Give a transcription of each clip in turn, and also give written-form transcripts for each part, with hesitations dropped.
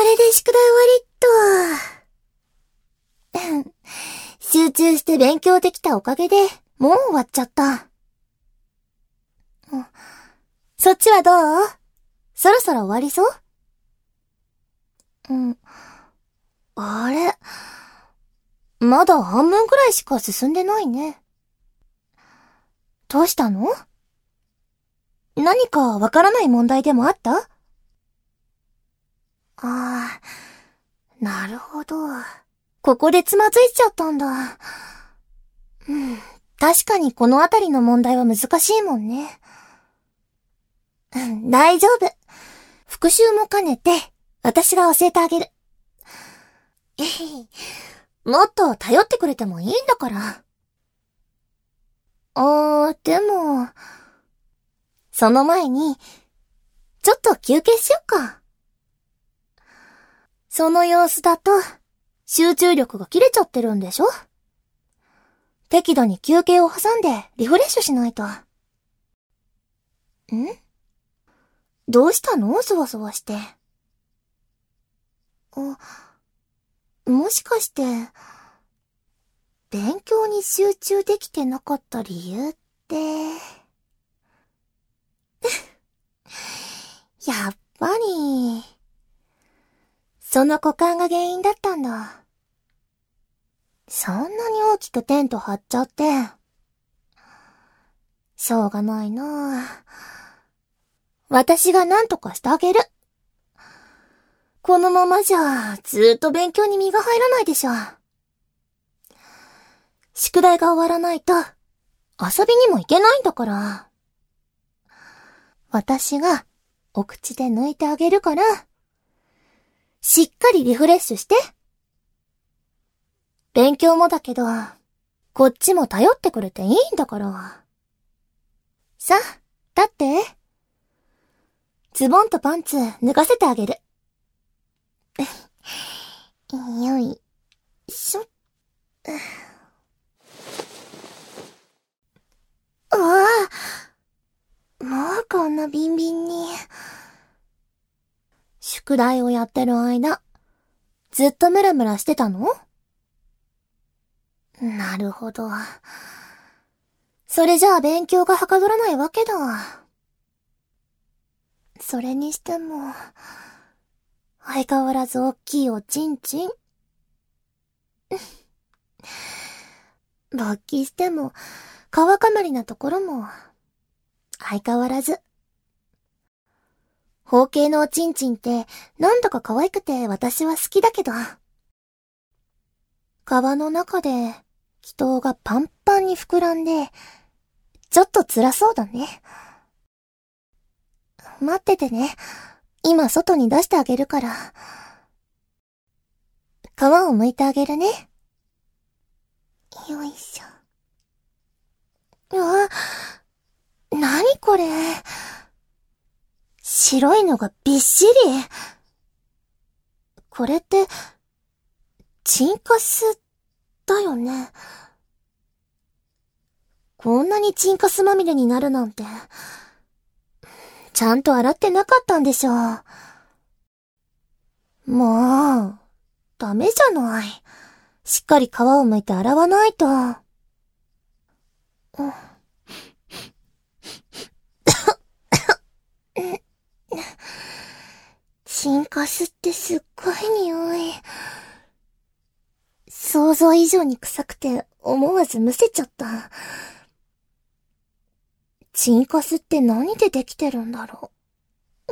れで宿題終わりっと。集中して勉強できたおかげで、もう終わっちゃった。そっちはどう？そろそろ終わりそう？あれ？まだ半分くらいしか進んでないね。どうしたの？何かわからない問題でもあった？ああ、なるほど。ここでつまずいちゃったんだ。確かにこのあたりの問題は難しいもんね。大丈夫。復習も兼ねて、私が教えてあげる。もっと頼ってくれてもいいんだから。でも、その前に、ちょっと休憩しよっか。その様子だと、集中力が切れちゃってるんでしょ？適度に休憩を挟んでリフレッシュしないと。どうしたの？そわそわして。もしかして、勉強に集中できてなかった理由って、やっぱり、その股間が原因だったんだ。そんなに大きくテント張っちゃって。しょうがないなあ。私が何とかしてあげる。このままじゃ、ずーっと勉強に身が入らないでしょ。宿題が終わらないと、遊びにも行けないんだから。私が、お口で抜いてあげるから、しっかりリフレッシュして。勉強もだけど、こっちも頼ってくれていいんだから。さあ、立って。ズボンとパンツ脱がせてあげる。よいしょ。もうこんなビンビンに。宿題をやってる間、ずっとムラムラしてたの？なるほど。それじゃあ勉強がはかどらないわけだ。それにしても、相変わらず大きいおちんちん。勃起しても、川かまりなところも、相変わらず。包茎のおちんちんってなんだか可愛くて私は好きだけど。皮の中で気筒がパンパンに膨らんで、ちょっと辛そうだね。待っててね。今外に出してあげるから。皮を剥いてあげるね。よいしょ。なにこれ。白いのがびっしり。これって、チンカスだよね。こんなにチンカスまみれになるなんて、ちゃんと洗ってなかったんでしょう。もう、ダメじゃない。しっかり皮を剥いて洗わないと。チンカスってすっごい匂い。想像以上に臭くて思わずむせちゃった。チンカスって何でできてるんだろう。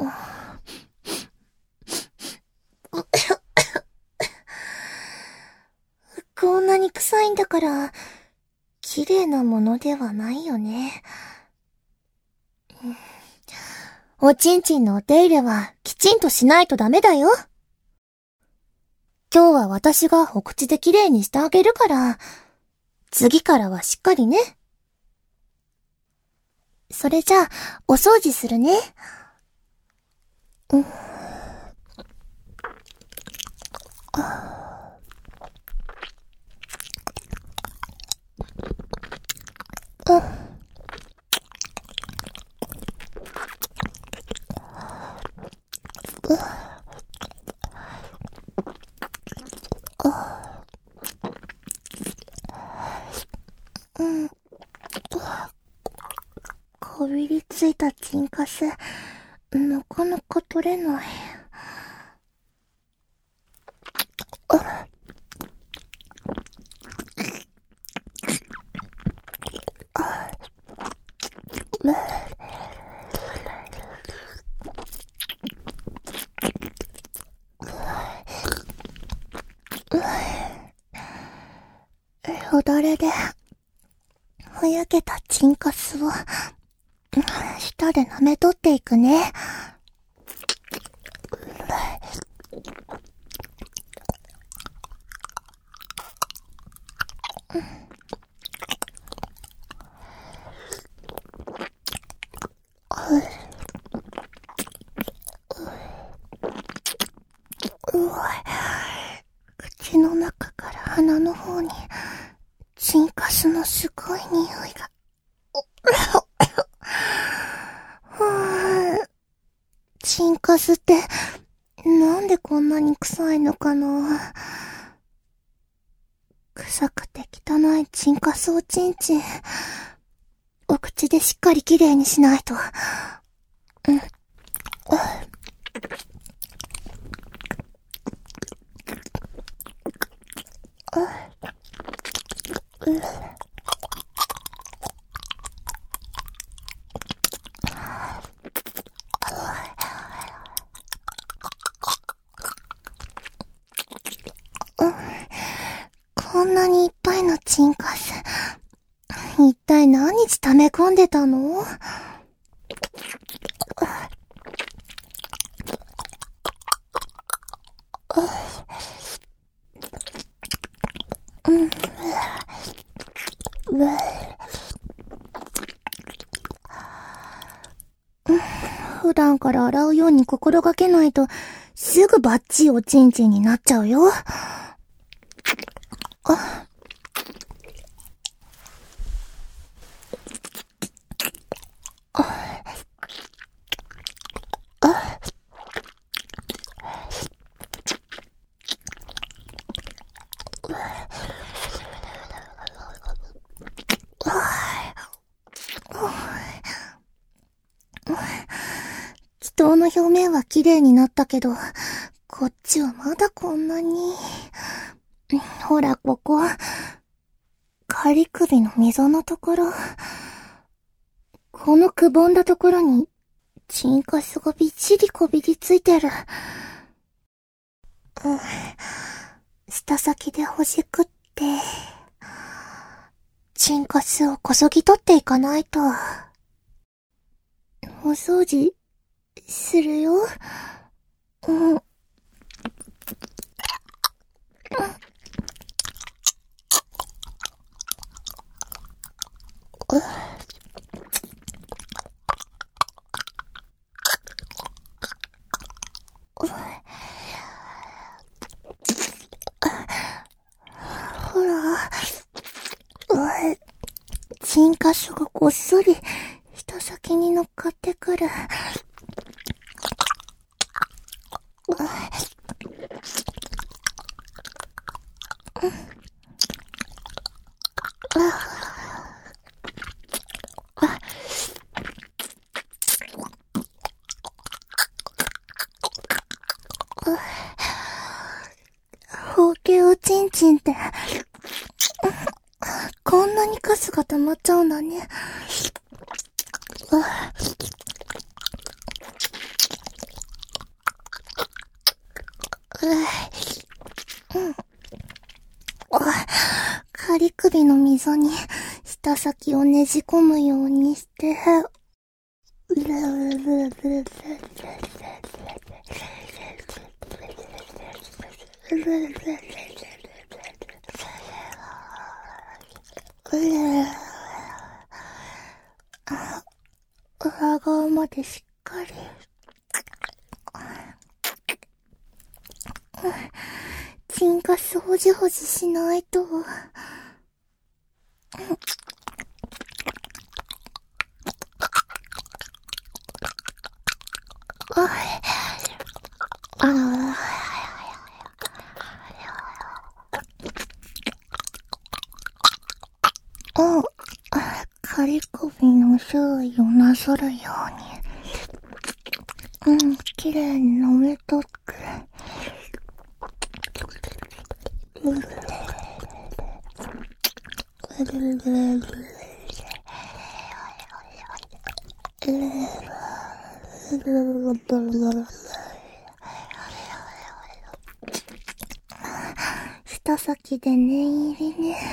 こんなに臭いんだから、綺麗なものではないよね。おちんちんのお手入れはきちんとしないとダメだよ。今日は私がお口で綺麗にしてあげるから、次からはしっかりね。それじゃあ、お掃除するね。 なかなか取れない。よだれで、ふやけたチンカスを、舌で舐め取っていくね。口の中から鼻の方に、チンカスのすごい匂いが。チンカスって、なんでこんなに臭いのかな。臭くて汚いチンカスおちんちん。お口でしっかりきれいにしないと。こんなにいっぱいのチンカス。一体何日溜め込んでたの？普段から洗うように心がけないと、すぐバッチリおちんちんになっちゃうよ。気筒の表面は綺麗になったけど、こっちはまだこんなに。ほら、ここ。仮首の溝のところ。このくぼんだところに、チンカスがびっちりこびりついてる。舌先でほじくって、チンカスをこそぎ取っていかないと。お掃除、するよ。ほら、チンカスがこっそり舌先に乗っかってくる。包茎おちんちんって、こんなにカスが溜まっちゃうんだね。仮首の溝に舌先をねじ込むようにして、裏側までしっかり。チンカスほじほじしないと。仮首の周囲をなぞるように。 綺麗に飲めとって。舌先で念入りね。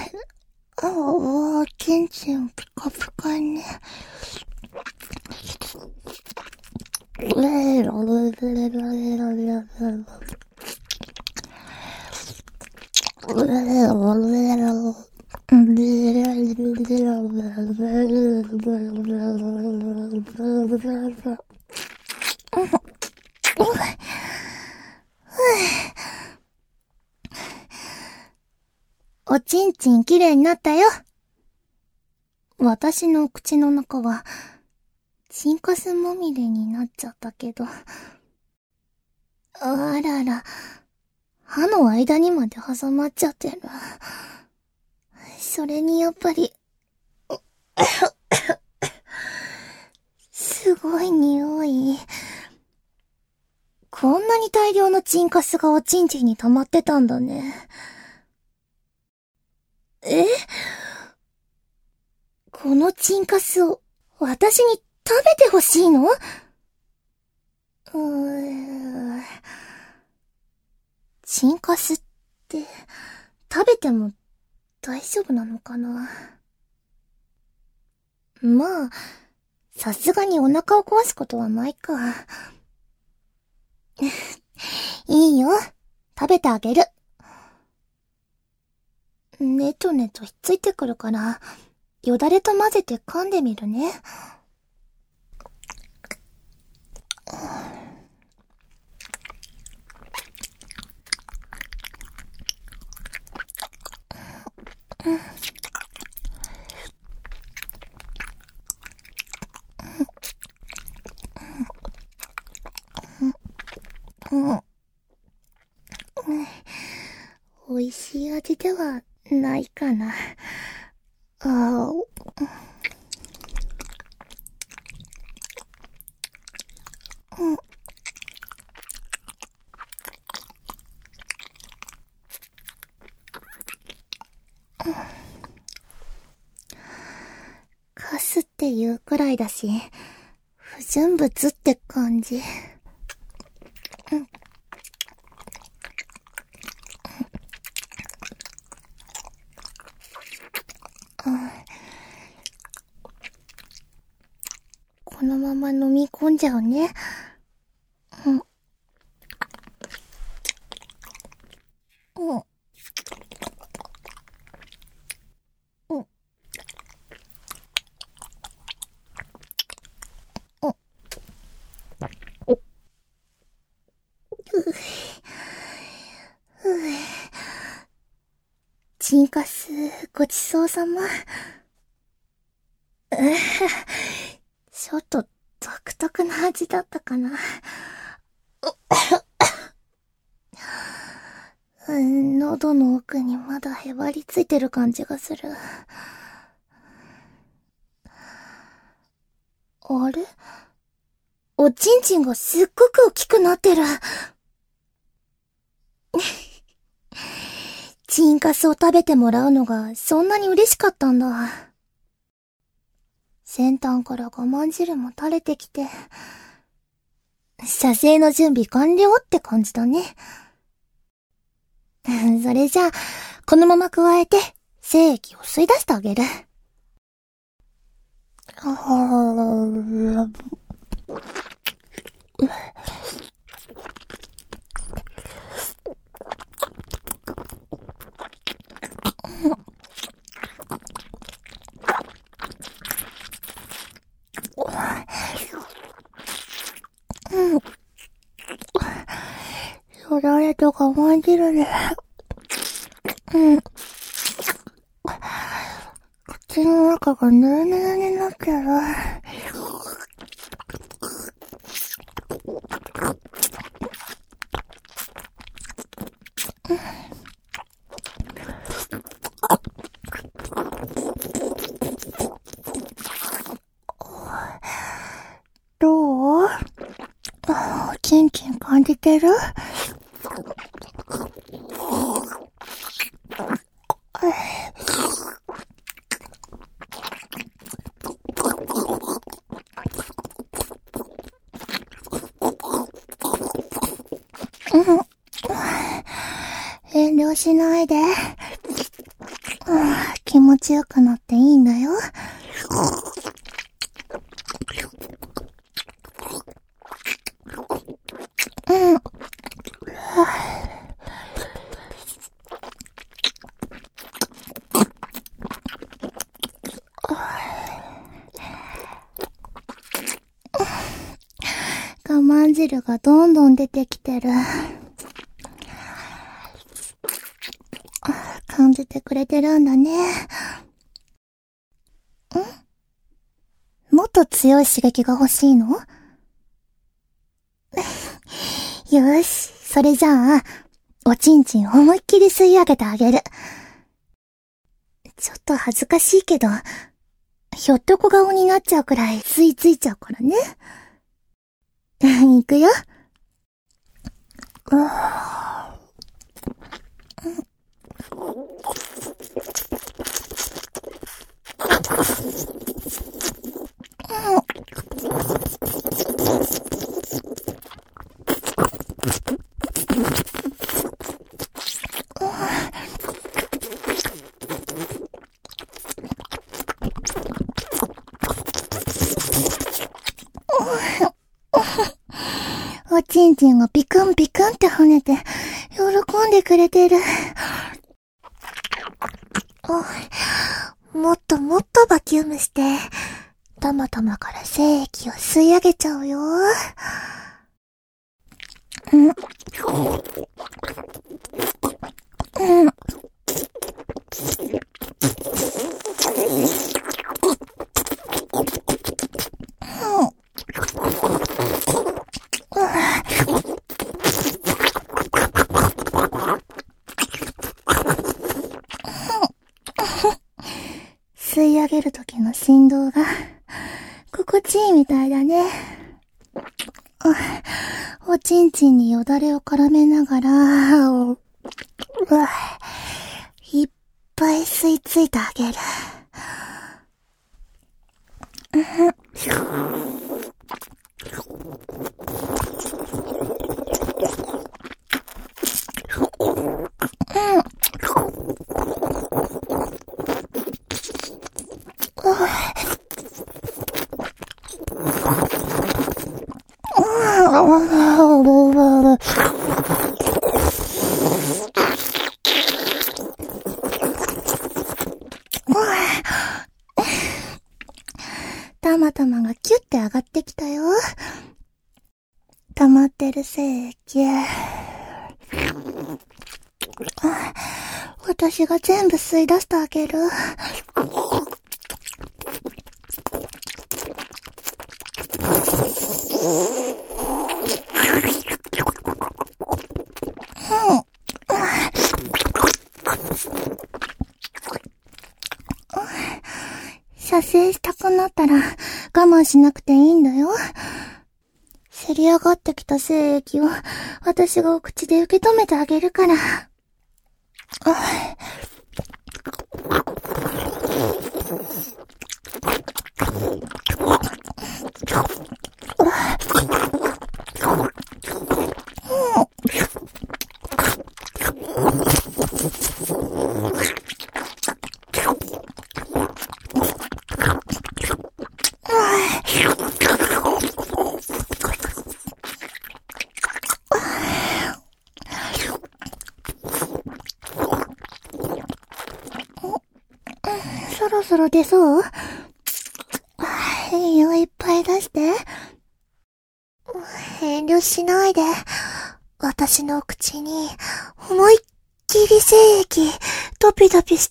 ケンチンピカピカね。おちんちんきれいになったよ。私の口の中はチンカスまみれになっちゃったけど。あらら、歯の間にまで挟まっちゃってる。それにやっぱり、すごい匂い。こんなに大量のチンカスがおちんちんに溜まってたんだね。このチンカスを私に食べてほしいの？チンカスって食べても大丈夫なのかな？まあ、さすがにお腹を壊すことはないか。いいよ。食べてあげる。ねとねとひっついてくるから、よだれと混ぜて噛んでみるね。美味しい味ではないかな。カスっていうくらいだし、不純物って感じ。このまま飲み込んじゃうね。チンカス、ごちそうさま。ちょっと独特な味だったかな。喉の奥にまだへばりついてる感じがする。あれ？おちんちんがすっごく大きくなってる。チンカスを食べてもらうのがそんなに嬉しかったんだ。先端から我慢汁も垂れてきて、射精の準備完了って感じだね。それじゃあ、このまま加えて、精液を吸い出してあげる。よだれと我慢汁で。口の中がヌルヌルになってる。どう？ ちんちん感じてる？遠慮しないで。気持ちよくなっていいんだよ。我慢汁がどんどん出てきてる。感じてくれてるんだね。もっと強い刺激が欲しいの？よし、それじゃあ、おちんちん思いっきり吸い上げてあげる。ちょっと恥ずかしいけど、ひょっとこ顔になっちゃうくらい吸い付いちゃうからね。いくよ。おちんちんがピクンピクンって跳ねて、喜んでくれてる。もっともっとバキュームして、たまたまから精液を吸い上げちゃうよ。吸い上げる時の振動が心地いいみたいだね。おちんちんによだれを絡めながら、いっぱい吸い付いてあげる。たまたまがキュッて上がってきたよ。溜まってる精液。私が全部吸い出してあげる。射精したくなったら我慢しなくていいんだよ。せり上がってきた精液を私がお口で受け止めてあげるから。そろそろ出そう？いいよ、いっぱい出して。遠慮しないで。私の口に思いっきり精液ドピドピして。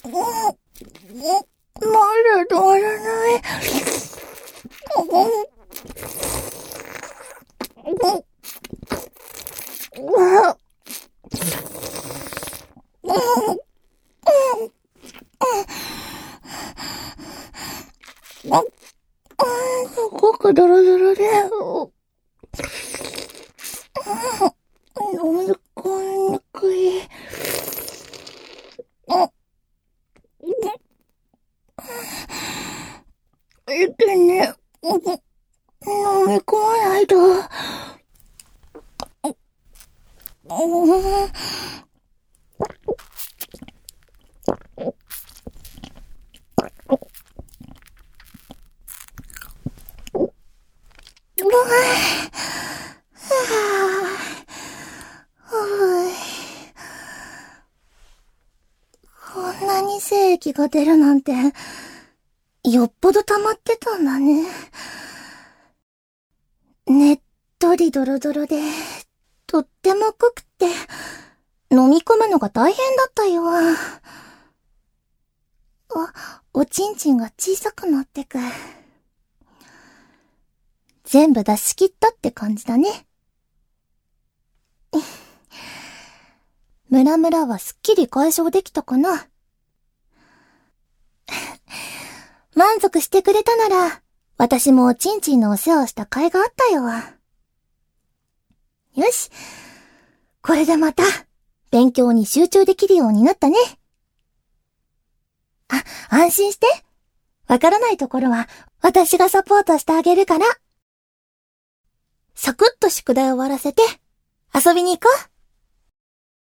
まだ止まらない。すごくドロドロで、飲み込みにくい。一気に飲み込まないと。こんなに精液が出るなんて、よっぽど溜まってたんだね。ねっとりドロドロで、とっても濃くて、飲み込むのが大変だったよ。おちんちんが小さくなってく。全部出し切ったって感じだね。ムラムラはすっきり解消できたかな。満足してくれたなら、私もおちんちんのお世話をした甲斐があったよ。よし。これでまた、勉強に集中できるようになったね。安心して。わからないところは、私がサポートしてあげるから。サクッと宿題を終わらせて、遊びに行こう。